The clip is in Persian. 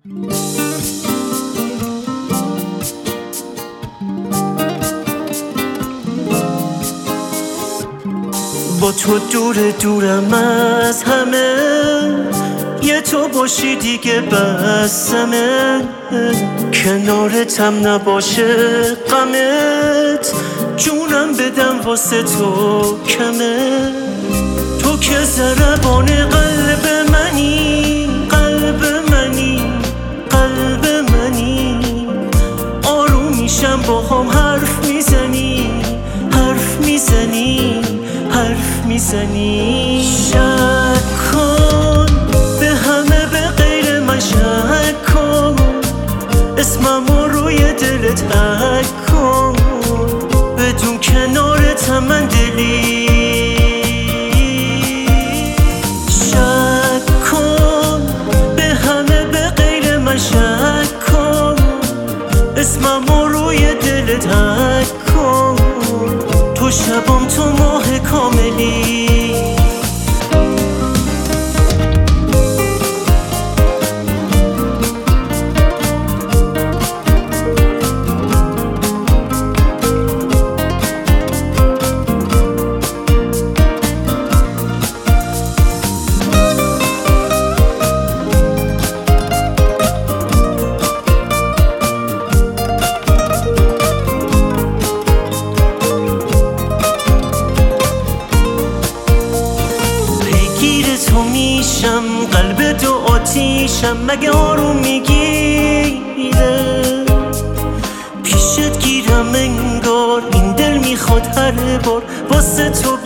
با تو دور دورم از همه، یه تو باشی دیگه بسمه، کنارتم نباشه غمت، جونم بدم واسه تو کمه. تو که ضربان قلب منی، قلب منی، قلب منی، آروم میشم با هم حرف میزنی، حرف میزنی، حرف میزنی. شک کن به همه، به غیر من شک کن، اسممو روی دلت حک کن، بدون کنارتم من دلی. شک کن به همه، به غیر من شک کن، اسممو روی دلت حک کن، تو شبام تو ماه کاملی. تو میشم قلب تو آتیشم، مگه آروم میگیره؟ پیشت گیرم انگار این دل میخواد هر بار واسه تو